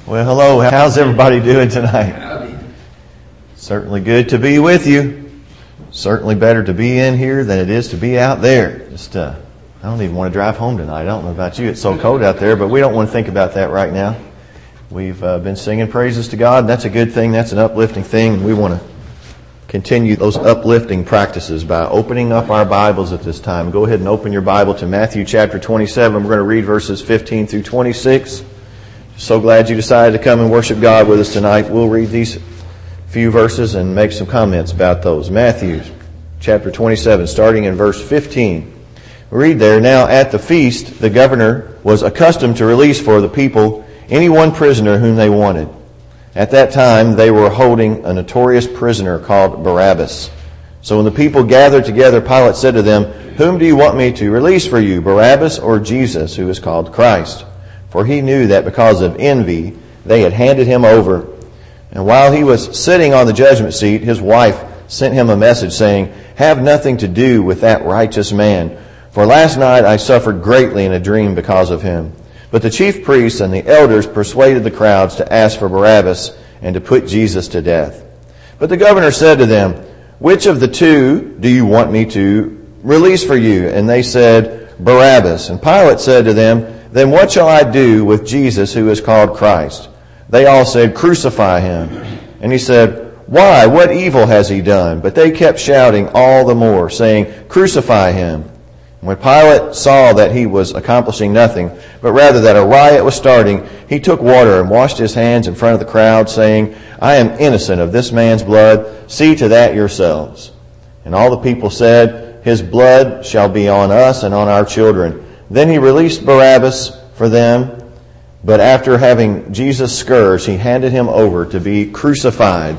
Well, hello. How's everybody doing tonight? Certainly good to be with you. Certainly better to be in here than it is to be out there. I don't even want to drive home tonight. I don't know about you. It's so cold out there, but we don't want to think about that right now. We've been singing praises to God. That's a good thing. That's an uplifting thing. And we want to continue those uplifting practices by opening up our Bibles at this time. Go ahead and open your Bible to Matthew chapter 27. We're going to read verses 15 through 26. So glad you decided to come and worship God with us tonight. We'll read these few verses and make some comments about those. Matthew chapter 27, starting in verse 15. We read there, "Now at the feast, the governor was accustomed to release for the people any one prisoner whom they wanted. At that time, they were holding a notorious prisoner called Barabbas. So when the people gathered together, Pilate said to them, 'Whom do you want me to release for you, Barabbas or Jesus, who is called Christ?' For he knew that because of envy, they had handed him over. And while he was sitting on the judgment seat, his wife sent him a message saying, 'Have nothing to do with that righteous man, for last night I suffered greatly in a dream because of him.' But the chief priests and the elders persuaded the crowds to ask for Barabbas and to put Jesus to death. But the governor said to them, 'Which of the two do you want me to release for you?' And they said, 'Barabbas.' And Pilate said to them, 'Then what shall I do with Jesus who is called Christ?' They all said, 'Crucify him.' And he said, 'Why? What evil has he done?' But they kept shouting all the more, saying, 'Crucify him.' And when Pilate saw that he was accomplishing nothing, but rather that a riot was starting, he took water and washed his hands in front of the crowd, saying, 'I am innocent of this man's blood. See to that yourselves.' And all the people said, 'His blood shall be on us and on our children.' Then he released Barabbas for them, but after having Jesus scourged, he handed him over to be crucified."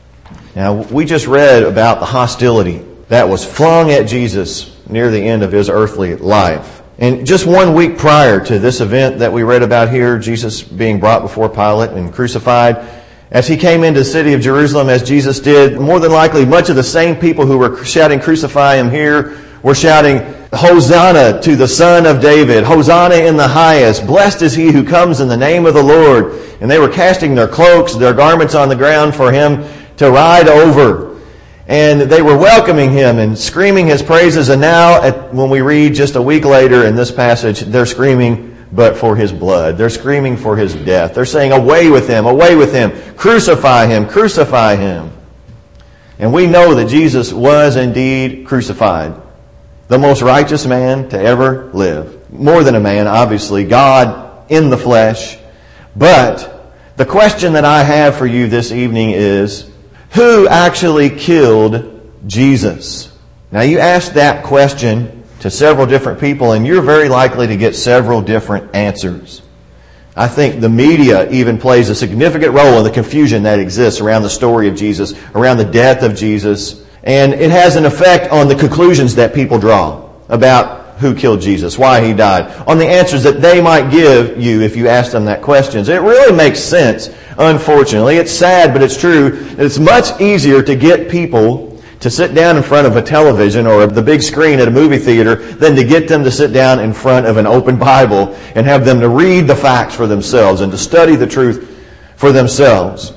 Now, we just read about the hostility that was flung at Jesus near the end of his earthly life. And just 1 week prior to this event that we read about here, Jesus being brought before Pilate and crucified, as he came into the city of Jerusalem, as Jesus did, more than likely much of the same people who were shouting, "Crucify him" here, were shouting, "Hosanna to the Son of David, Hosanna in the highest, blessed is he who comes in the name of the Lord." And they were casting their cloaks, their garments on the ground for him to ride over. And they were welcoming him and screaming his praises. And now, when we read just a week later in this passage, they're screaming, but for his blood. They're screaming for his death. They're saying, away with him, crucify him, crucify him. And we know that Jesus was indeed crucified. The most righteous man to ever live. More than a man, obviously, God in the flesh. But the question that I have for you this evening is, who actually killed Jesus? Now, you ask that question to several different people, and you're very likely to get several different answers. I think the media even plays a significant role in the confusion that exists around the story of Jesus, around the death of Jesus, and it has an effect on the conclusions that people draw about who killed Jesus, why he died, on the answers that they might give you if you ask them that question. It really makes sense, unfortunately. It's sad, but it's true. It's much easier to get people to sit down in front of a television or the big screen at a movie theater than to get them to sit down in front of an open Bible and have them to read the facts for themselves and to study the truth for themselves.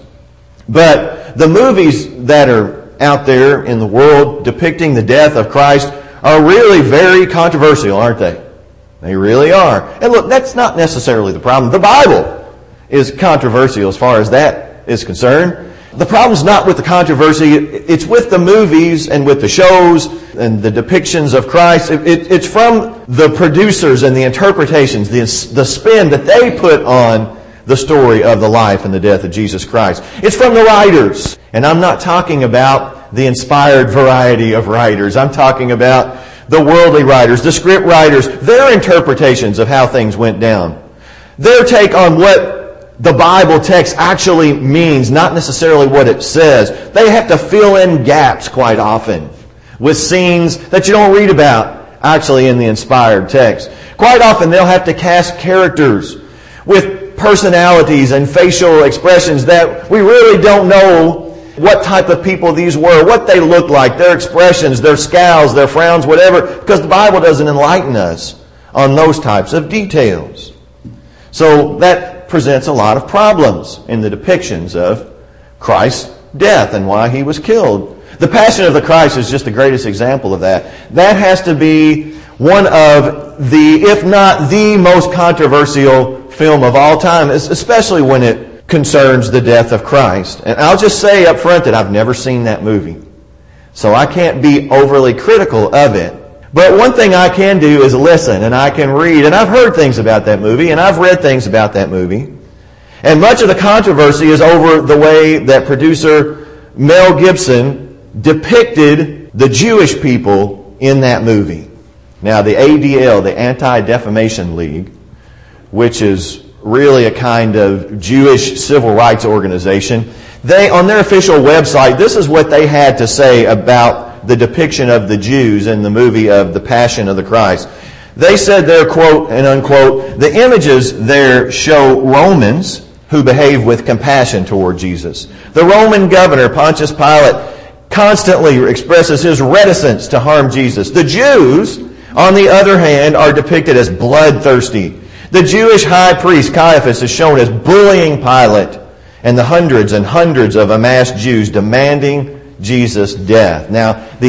But the movies that are out there in the world depicting the death of Christ are really very controversial, aren't they? They really are. And look, that's not necessarily the problem. The Bible is controversial as far as that is concerned. The problem's not with the controversy. It's with the movies and with the shows and the depictions of Christ. It's from the producers and the interpretations, the spin that they put on the story of the life and the death of Jesus Christ. It's from the writers. And I'm not talking about the inspired variety of writers. I'm talking about the worldly writers, the script writers, their interpretations of how things went down. Their take on what the Bible text actually means, not necessarily what it says. They have to fill in gaps quite often with scenes that you don't read about actually in the inspired text. Quite often they'll have to cast characters with personalities and facial expressions that we really don't know what type of people these were, what they looked like, their expressions, their scowls, their frowns, whatever, because the Bible doesn't enlighten us on those types of details. So that that presents a lot of problems in the depictions of Christ's death and why he was killed. The Passion of the Christ is just the greatest example of that. That has to be one of the, if not the most controversial film of all time, especially when it concerns the death of Christ. And I'll just say up front that I've never seen that movie, so I can't be overly critical of it. But one thing I can do is listen, and I can read, and I've heard things about that movie, and I've read things about that movie. And much of the controversy is over the way that producer Mel Gibson depicted the Jewish people in that movie. Now, the ADL, the Anti-Defamation League, which is really a kind of Jewish civil rights organization, they, on their official website, this is what they had to say about the depiction of the Jews in the movie of The Passion of the Christ. They said there, quote and unquote, the images there show Romans who behave with compassion toward Jesus. The Roman governor, Pontius Pilate, constantly expresses his reticence to harm Jesus. The Jews, on the other hand, are depicted as bloodthirsty. The Jewish high priest, Caiaphas, is shown as bullying Pilate and the hundreds and hundreds of amassed Jews demanding Jesus' death. Now, the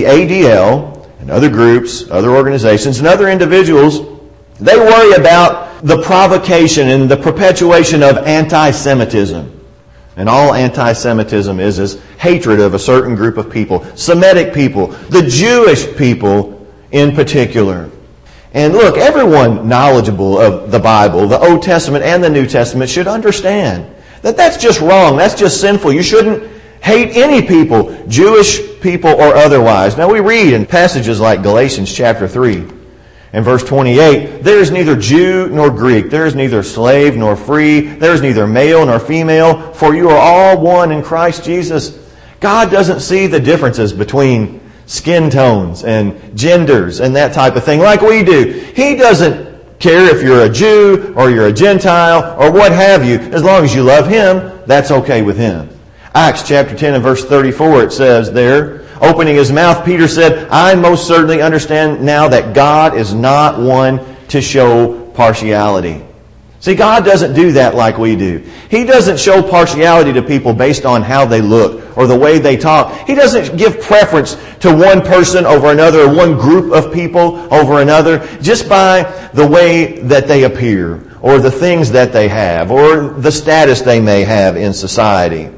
ADL and other groups, other organizations, and other individuals, they worry about the provocation and the perpetuation of anti-Semitism. And all anti-Semitism is hatred of a certain group of people, Semitic people, the Jewish people in particular. And look, everyone knowledgeable of the Bible, the Old Testament and the New Testament, should understand that that's just wrong. That's just sinful. You shouldn't hate any people, Jewish people or otherwise. Now we read in passages like Galatians chapter 3 and verse 28, there is neither Jew nor Greek, there is neither slave nor free, there is neither male nor female, for you are all one in Christ Jesus. God doesn't see the differences between skin tones and genders and that type of thing like we do. He doesn't care if you're a Jew or you're a Gentile or what have you. As long as you love Him, that's okay with Him. Acts chapter 10 and verse 34, it says there, opening his mouth, Peter said, I most certainly understand now that God is not one to show partiality. See, God doesn't do that like we do. He doesn't show partiality to people based on how they look or the way they talk. He doesn't give preference to one person over another or one group of people over another just by the way that they appear or the things that they have or the status they may have in society.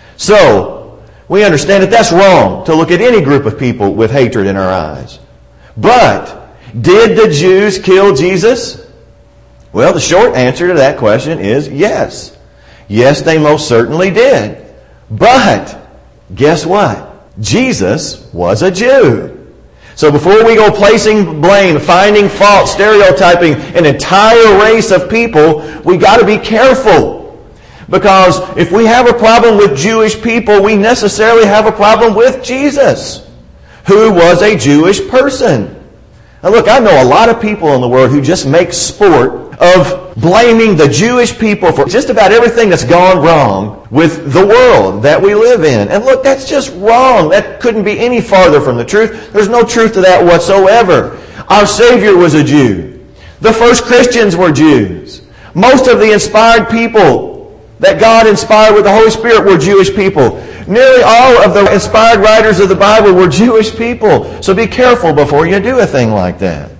So, we understand that that's wrong to look at any group of people with hatred in our eyes. But, did the Jews kill Jesus? Well, the short answer to that question is yes. Yes, they most certainly did. But, guess what? Jesus was a Jew. So before we go placing blame, finding fault, stereotyping an entire race of people, we got to be careful. Because if we have a problem with Jewish people, we necessarily have a problem with Jesus, who was a Jewish person. Now look, I know a lot of people in the world who just make sport of blaming the Jewish people for just about everything that's gone wrong with the world that we live in. And look, that's just wrong. That couldn't be any farther from the truth. There's no truth to that whatsoever. Our Savior was a Jew. The first Christians were Jews. Most of the inspired people that God inspired with the Holy Spirit were Jewish people. Nearly all of the inspired writers of the Bible were Jewish people. So be careful before you do a thing like that.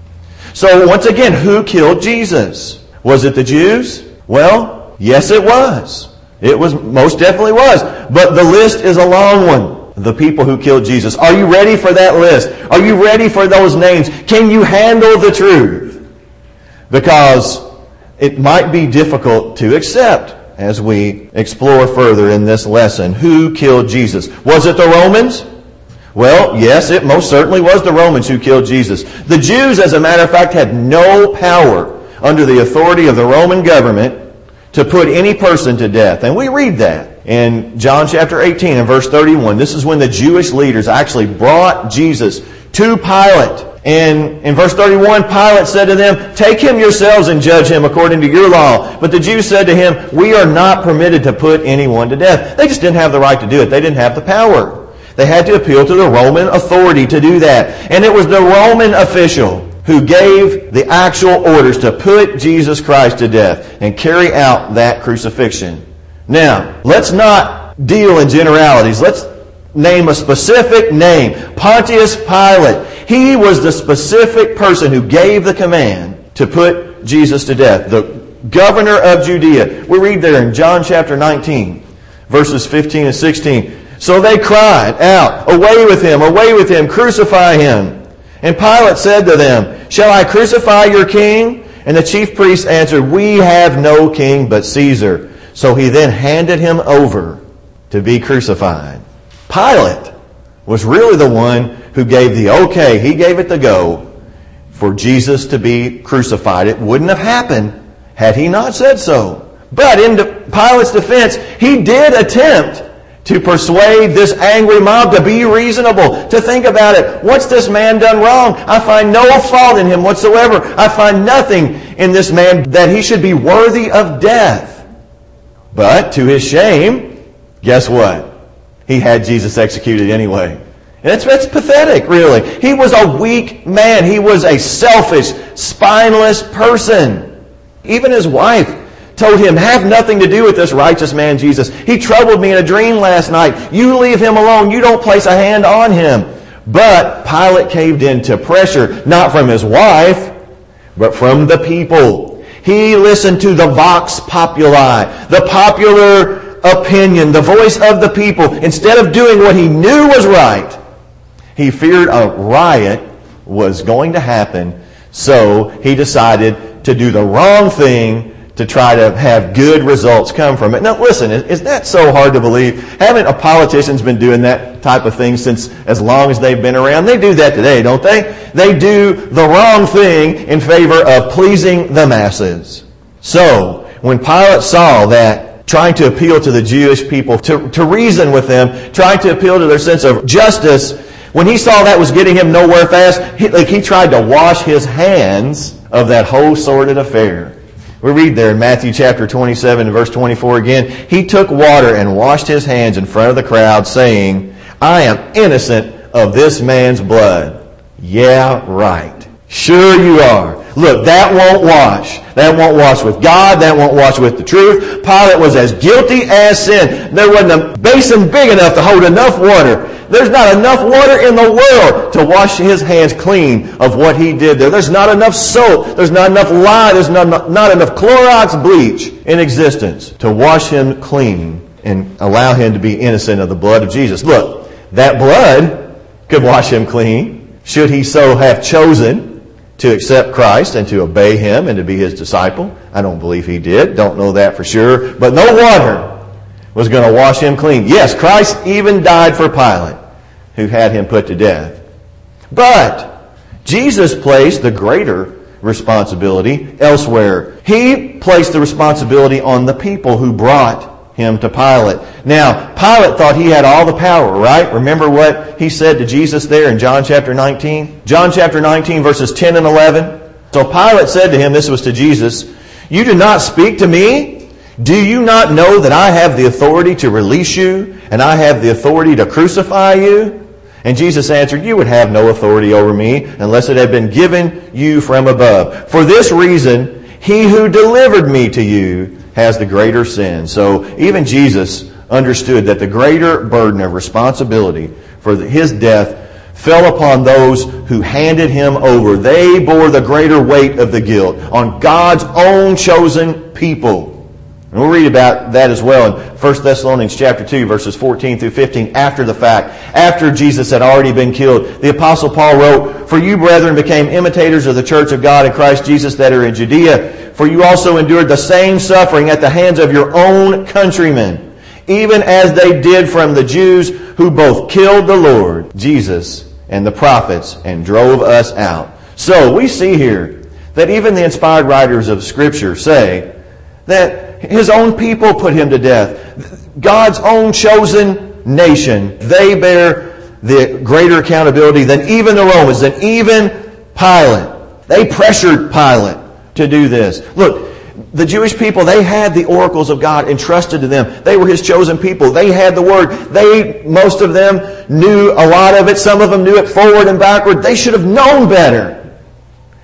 So once again, who killed Jesus? Was it the Jews? Well, yes it was. It was, most definitely was. But the list is a long one. The people who killed Jesus. Are you ready for that list? Are you ready for those names? Can you handle the truth? Because it might be difficult to accept as we explore further in this lesson. Who killed Jesus? Was it the Romans? Well, yes, it most certainly was the Romans who killed Jesus. The Jews, as a matter of fact, had no power under the authority of the Roman government to put any person to death. And we read that in John chapter 18 and verse 31. This is when the Jewish leaders actually brought Jesus to Pilate. And in verse 31, Pilate said to them, take him yourselves and judge him according to your law. But the Jews said to him, we are not permitted to put anyone to death. They just didn't have the right to do it. They didn't have the power. They had to appeal to the Roman authority to do that. And it was the Roman official who gave the actual orders to put Jesus Christ to death and carry out that crucifixion. Now, let's not deal in generalities. Let's name a specific name. Pontius Pilate. He was the specific person who gave the command to put Jesus to death. The governor of Judea. We read there in John chapter 19, verses 15 and 16. So they cried out, away with him, crucify him. And Pilate said to them, shall I crucify your king? And the chief priests answered, we have no king but Caesar. So he then handed him over to be crucified. Pilate was really the one who gave the okay. He gave it the go for Jesus to be crucified. It wouldn't have happened had he not said so. But in Pilate's defense, he did attempt to persuade this angry mob to be reasonable, to think about it. What's this man done wrong? I find no fault in him whatsoever. I find nothing in this man that he should be worthy of death. But to his shame, guess what? He had Jesus executed anyway. And it's pathetic, really. He was a weak man. He was a selfish, spineless person. Even his wife told him, have nothing to do with this righteous man Jesus. He troubled me in a dream last night. You leave him alone. You don't place a hand on him. But Pilate caved into pressure, not from his wife, but from the people. He listened to the vox populi, the popular opinion, the voice of the people. Instead of doing what he knew was right, he feared a riot was going to happen, so he decided to do the wrong thing to try to have good results come from it. Now listen, is that so hard to believe? Haven't politicians been doing that type of thing since as long as they've been around? They do that today, don't they? They do the wrong thing in favor of pleasing the masses. So, when Pilate saw that, trying to appeal to the Jewish people, to reason with them, trying to appeal to their sense of justice, when he saw that was getting him nowhere fast, he tried to wash his hands of that whole sordid affair. We read there in Matthew chapter 27 and verse 24 again, he took water and washed his hands in front of the crowd, saying, I am innocent of this man's blood. Yeah, right. Sure you are. Look, that won't wash. That won't wash with God. That won't wash with the truth. Pilate was as guilty as sin. There wasn't a basin big enough to hold enough water. There's not enough water in the world to wash his hands clean of what he did there. There's not enough soap. There's not enough lye. There's not enough Clorox bleach in existence to wash him clean and allow him to be innocent of the blood of Jesus. Look, that blood could wash him clean should he so have chosen to accept Christ and to obey him and to be his disciple. I don't believe he did. Don't know that for sure. But no water was going to wash him clean. Yes, Christ even died for Pilate, who had him put to death. But Jesus placed the greater responsibility elsewhere. He placed the responsibility on the people who brought him to Pilate. Now, Pilate thought he had all the power, right? Remember what he said to Jesus there in John chapter 19? John chapter 19 verses 10 and 11. So Pilate said to him, this was to Jesus, you do not speak to me? Do you not know that I have the authority to release you and I have the authority to crucify you? And Jesus answered, you would have no authority over me unless it had been given you from above. For this reason, he who delivered me to you has the greater sin. So even Jesus understood that the greater burden of responsibility for his death fell upon those who handed him over. They bore the greater weight of the guilt on God's own chosen people. And we'll read about that as well in 1 Thessalonians chapter 2, verses 14 through 15, after the fact, after Jesus had already been killed. The Apostle Paul wrote, for you, brethren, became imitators of the church of God in Christ Jesus that are in Judea, for you also endured the same suffering at the hands of your own countrymen, even as they did from the Jews who both killed the Lord Jesus and the prophets and drove us out. So we see here that even the inspired writers of Scripture say that his own people put him to death. God's own chosen nation, they bear the greater accountability than even the Romans, than even Pilate. They pressured Pilate to do this. Look, the Jewish people, they had the oracles of God entrusted to them. They were his chosen people. They had the word. Most of them knew a lot of it. Some of them knew it forward and backward. They should have known better.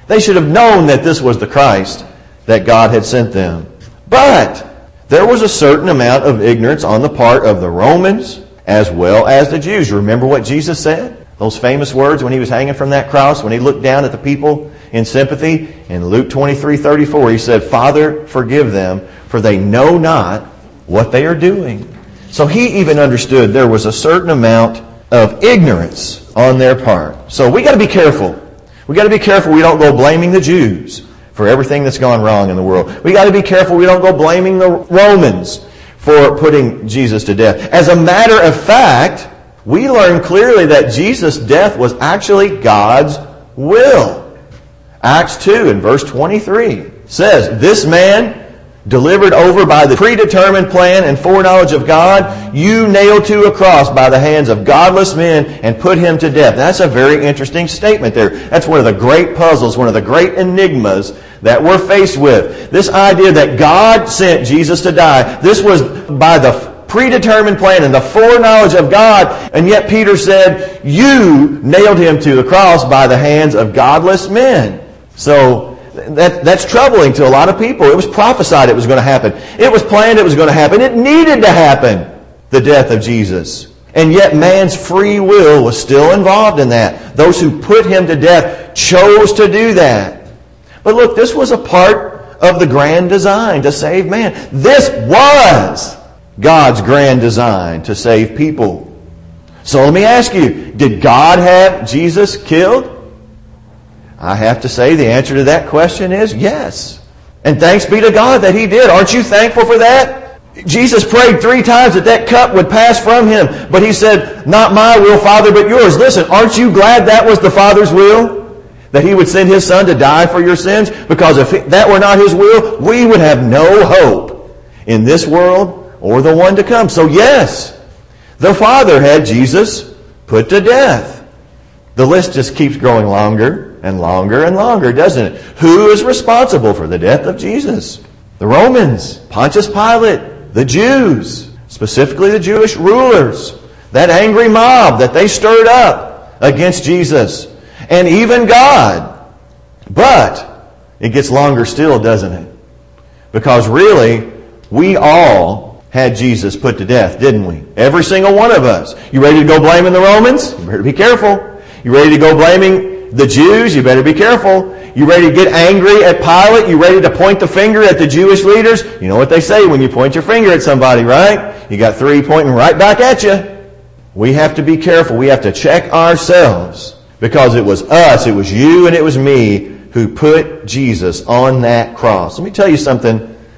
They should have known that this was the Christ that God had sent them. But there was a certain amount of ignorance on the part of the Romans as well as the Jews. Remember what Jesus said? Those famous words when he was hanging from that cross, when he looked down at the people in sympathy. In Luke 23:34, he said, "Father, forgive them, for they know not what they are doing." So he even understood there was a certain amount of ignorance on their part. So we got to be careful. We got to be careful we don't go blaming the Jews for everything that's gone wrong in the world. We got to be careful we don't go blaming the Romans for putting Jesus to death. As a matter of fact, we learn clearly that Jesus' death was actually God's will. Acts 2 in verse 23 says, "This man, delivered over by the predetermined plan and foreknowledge of God, you nailed to a cross by the hands of godless men and put him to death." That's a very interesting statement there. That's one of the great puzzles, one of the great enigmas that we're faced with. This idea that God sent Jesus to die. This was by the predetermined plan and the foreknowledge of God, and yet Peter said, you nailed him to the cross by the hands of godless men. So that's troubling to a lot of people. It was prophesied it was going to happen. It was planned it was going to happen. It needed to happen, the death of Jesus. And yet man's free will was still involved in that. Those who put him to death chose to do that. But look, this was a part of the grand design to save man. This was God's grand design to save people. So let me ask you, did God have Jesus killed? I have to say the answer to that question is yes. And thanks be to God that he did. Aren't you thankful for that? Jesus prayed 3 times that cup would pass from him. But he said, "Not my will, Father, but yours." Listen, aren't you glad that was the Father's will? That he would send his Son to die for your sins? Because if that were not his will, we would have no hope in this world or the one to come. So yes, the Father had Jesus put to death. The list just keeps growing longer and longer and longer, doesn't it? Who is responsible for the death of Jesus? The Romans, Pontius Pilate, the Jews, specifically the Jewish rulers, that angry mob that they stirred up against Jesus, and even God. But it gets longer still, doesn't it? Because really, we all had Jesus put to death, didn't we? Every single one of us. You ready to go blaming the Romans? You better be careful. You ready to go blaming the Jews? You better be careful. You ready to get angry at Pilate? You ready to point the finger at the Jewish leaders? You know what they say when you point your finger at somebody, right? You got 3 pointing right back at you. We have to be careful. We have to check ourselves, because it was us, it was you, and it was me who put Jesus on that cross. Let me tell you something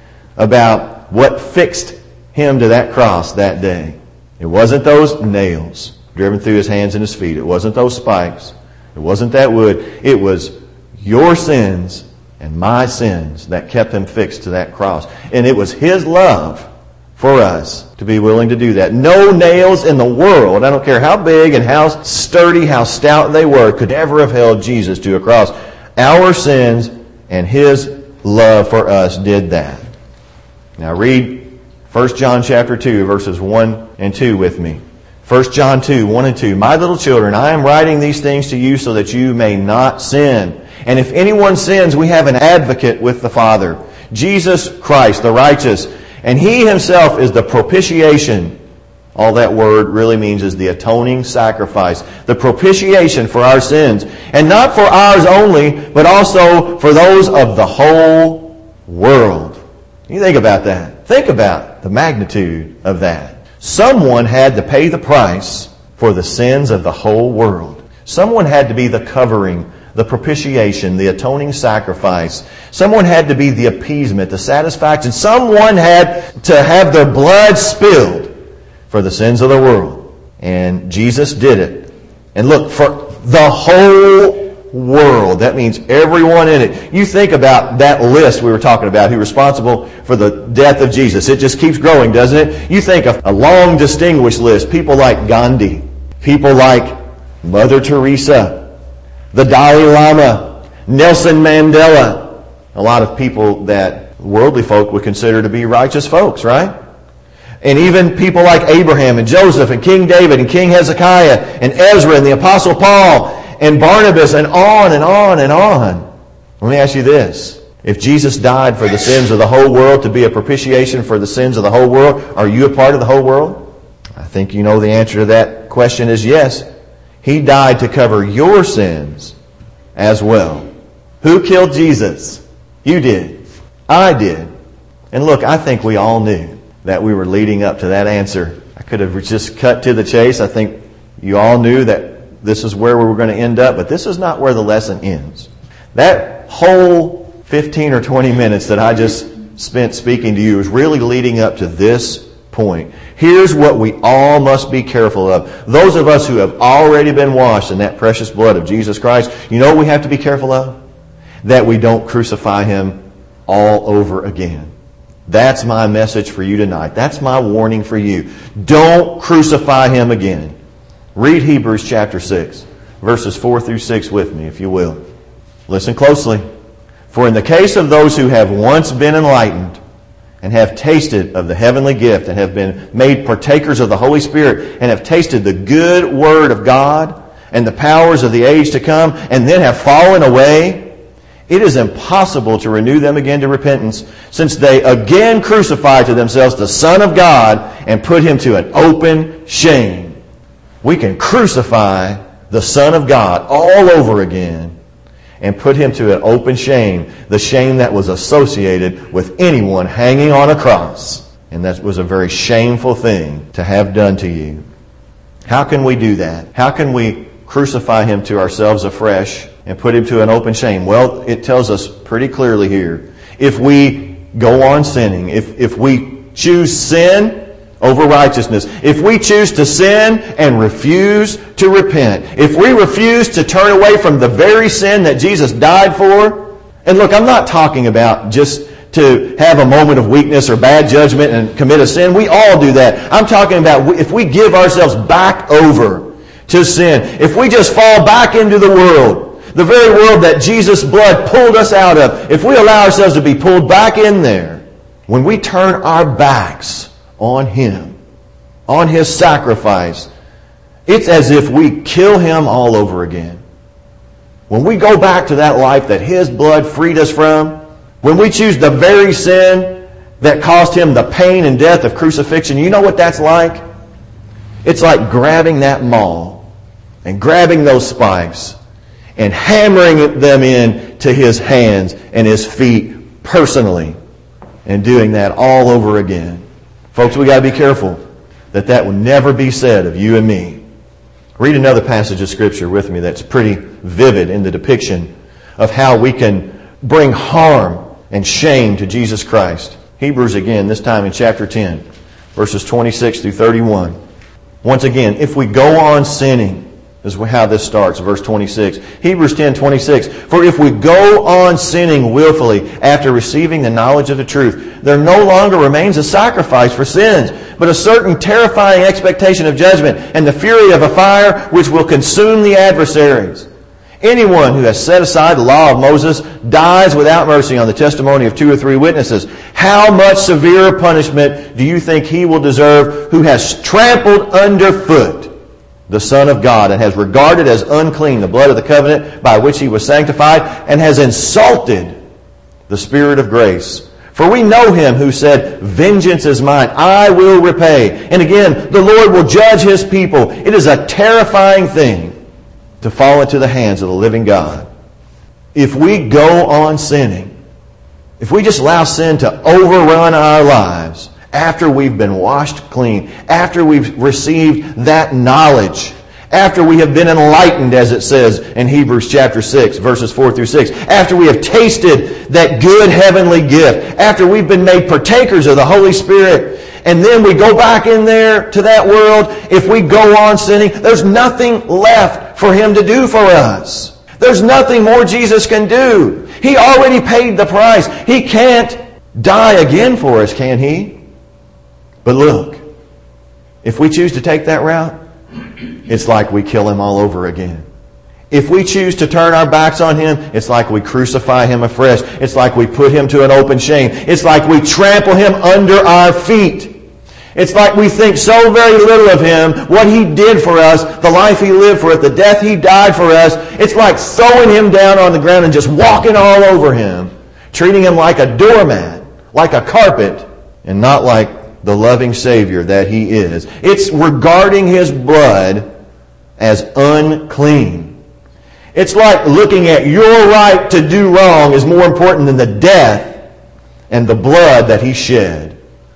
about what fixed him to that cross that day. It wasn't those nails driven through his hands and his feet. It wasn't those spikes. It wasn't that wood. It was your sins and my sins that kept him fixed to that cross. And it was his love for us to be willing to do that. No nails in the world, I don't care how big and how sturdy, how stout they were, could ever have held Jesus to a cross. Our sins and his love for us did that. Now read 1 John chapter 2, verses 1 and 2 with me. 1 John 2, 1 and 2. "My little children, I am writing these things to you so that you may not sin. And if anyone sins, we have an advocate with the Father, Jesus Christ, the righteous. And he himself is the propitiation." All that word really means is the atoning sacrifice. The propitiation for our sins. And not for ours only, but also for those of the whole world. You think about that. Think about the magnitude of that. Someone had to pay the price for the sins of the whole world. Someone had to be the covering, the propitiation, the atoning sacrifice. Someone had to be the appeasement, the satisfaction. Someone had to have their blood spilled for the sins of the world. And Jesus did it. And look, for the whole world. That means everyone in it. You think about that list we were talking about, who's responsible for the death of Jesus. It just keeps growing, doesn't it? You think of a long, distinguished list. People like Gandhi. People like Mother Teresa. The Dalai Lama. Nelson Mandela. A lot of people that worldly folk would consider to be righteous folks, right? And even people like Abraham and Joseph and King David and King Hezekiah and Ezra and the Apostle Paul and Barnabas and on and on and on. Let me ask you this. If Jesus died for the sins of the whole world to be a propitiation for the sins of the whole world, are you a part of the whole world? I think you know the answer to that question is yes. He died to cover your sins as well. Who killed Jesus? You did. I did. And look, I think we all knew that we were leading up to that answer. I could have just cut to the chase. I think you all knew that this is where we were going to end up, but this is not where the lesson ends. That whole 15 or 20 minutes that I just spent speaking to you is really leading up to this point. Here's what we all must be careful of. Those of us who have already been washed in that precious blood of Jesus Christ, you know what we have to be careful of? That we don't crucify Him all over again. That's my message for you tonight. That's my warning for you. Don't crucify Him again. Read Hebrews chapter 6, verses 4 through 6 with me, if you will. Listen closely. For in the case of those who have once been enlightened and have tasted of the heavenly gift and have been made partakers of the Holy Spirit and have tasted the good word of God and the powers of the age to come and then have fallen away, it is impossible to renew them again to repentance, since they again crucify to themselves the Son of God and put Him to an open shame. We can crucify the Son of God all over again and put Him to an open shame, the shame that was associated with anyone hanging on a cross. And that was a very shameful thing to have done to you. How can we do that? How can we crucify Him to ourselves afresh and put Him to an open shame? Well, it tells us pretty clearly here. If we go on sinning, if we choose sin over righteousness, if we choose to sin and refuse to repent, if we refuse to turn away from the very sin that Jesus died for, and look, I'm not talking about just to have a moment of weakness or bad judgment and commit a sin. We all do that. I'm talking about if we give ourselves back over to sin, if we just fall back into the world, the very world that Jesus' blood pulled us out of, if we allow ourselves to be pulled back in there, when we turn our backs on Him, on His sacrifice, it's as if we kill Him all over again. When we go back to that life that His blood freed us from, when we choose the very sin that caused Him the pain and death of crucifixion, you know what that's like? It's like grabbing that maul and grabbing those spikes and hammering them in to His hands and His feet personally and doing that all over again. Folks, we got to be careful that that will never be said of you and me. Read another passage of Scripture with me that's pretty vivid in the depiction of how we can bring harm and shame to Jesus Christ. Hebrews again, this time in chapter 10, verses 26 through 31. Once again, if we go on sinning, this is how this starts, verse 26. Hebrews 10:26. For if we go on sinning willfully after receiving the knowledge of the truth, there no longer remains a sacrifice for sins, but a certain terrifying expectation of judgment and the fury of a fire which will consume the adversaries. Anyone who has set aside the law of Moses dies without mercy on the testimony of 2 or 3 witnesses. How much severer punishment do you think he will deserve who has trampled underfoot the Son of God and has regarded as unclean the blood of the covenant by which He was sanctified and has insulted the Spirit of grace? For we know Him who said, vengeance is mine, I will repay. And again, the Lord will judge His people. It is a terrifying thing to fall into the hands of the living God. If we go on sinning, if we just allow sin to overrun our lives after we've been washed clean, after we've received that knowledge, after we have been enlightened, as it says in Hebrews chapter 6, verses 4 through 6, after we have tasted that good heavenly gift, after we've been made partakers of the Holy Spirit, and then we go back in there to that world, if we go on sinning, there's nothing left for Him to do for us. There's nothing more Jesus can do. He already paid the price. He can't die again for us, can He? But look, if we choose to take that route, it's like we kill Him all over again. If we choose to turn our backs on Him, it's like we crucify Him afresh. It's like we put Him to an open shame. It's like we trample Him under our feet. It's like we think so very little of Him, what He did for us, the life He lived for us, the death He died for us. It's like throwing Him down on the ground and just walking all over Him, treating Him like a doormat, like a carpet, and not like the loving Savior that He is. It's regarding His blood as unclean. It's like looking at your right to do wrong is more important than the death and the blood that He shed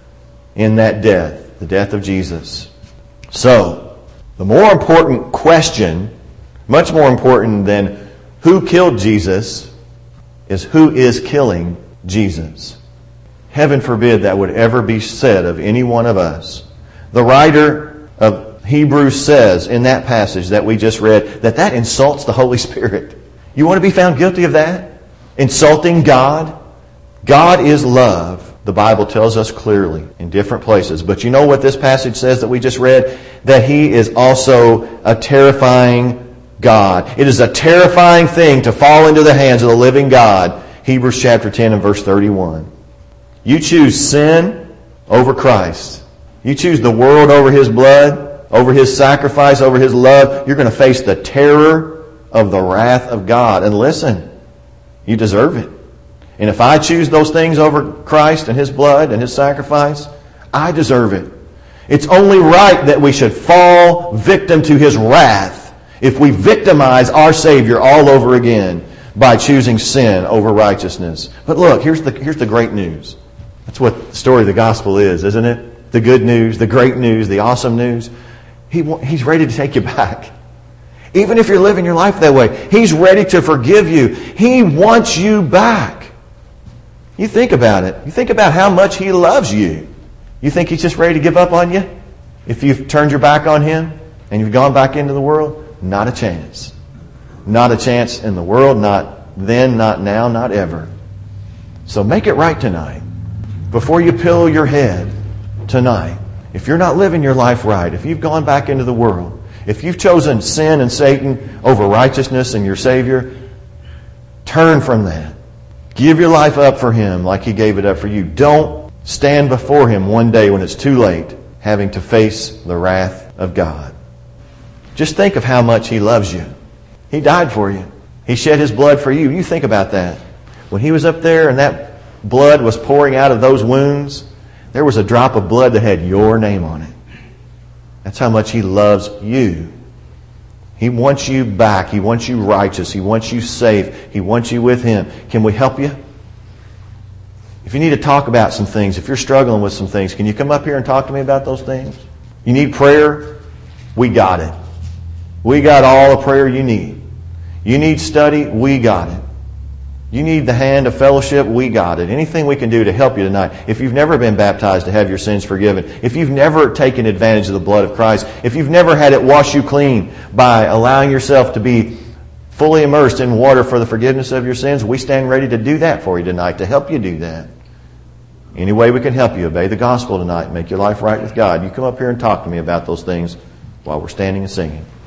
in that death, the death of Jesus. So, the more important question, much more important than who killed Jesus, is who is killing Jesus. Heaven forbid that would ever be said of any one of us. The writer of Hebrews says in that passage that we just read that insults the Holy Spirit. You want to be found guilty of that? Insulting God? God is love. The Bible tells us clearly in different places. But you know what this passage says that we just read? That He is also a terrifying God. It is a terrifying thing to fall into the hands of the living God. Hebrews chapter 10 and verse 31. You choose sin over Christ. You choose the world over His blood, over His sacrifice, over His love. You're going to face the terror of the wrath of God. And listen, you deserve it. And if I choose those things over Christ and His blood and His sacrifice, I deserve it. It's only right that we should fall victim to His wrath if we victimize our Savior all over again by choosing sin over righteousness. But look, here's the great news. That's what the story of the gospel is, isn't it? The good news, the great news, the awesome news. He's ready to take you back. Even if you're living your life that way, He's ready to forgive you. He wants you back. You think about it. You think about how much He loves you. You think He's just ready to give up on you? If you've turned your back on Him and you've gone back into the world? Not a chance. Not a chance in the world, not then, not now, not ever. So make it right tonight. Before you pillow your head tonight, if you're not living your life right, if you've gone back into the world, if you've chosen sin and Satan over righteousness and your Savior, turn from that. Give your life up for Him like He gave it up for you. Don't stand before Him one day when it's too late, having to face the wrath of God. Just think of how much He loves you. He died for you. He shed His blood for you. You think about that. When He was up there and that blood was pouring out of those wounds, there was a drop of blood that had your name on it. That's how much He loves you. He wants you back. He wants you righteous. He wants you safe. He wants you with Him. Can we help you? If you need to talk about some things, if you're struggling with some things, can you come up here and talk to me about those things? You need prayer? We got it. We got all the prayer you need. You need study? We got it. You need the hand of fellowship? We got it. Anything we can do to help you tonight. If you've never been baptized to have your sins forgiven, if you've never taken advantage of the blood of Christ, if you've never had it wash you clean by allowing yourself to be fully immersed in water for the forgiveness of your sins, we stand ready to do that for you tonight, to help you do that. Any way we can help you, obey the gospel tonight, make your life right with God. You come up here and talk to me about those things while we're standing and singing.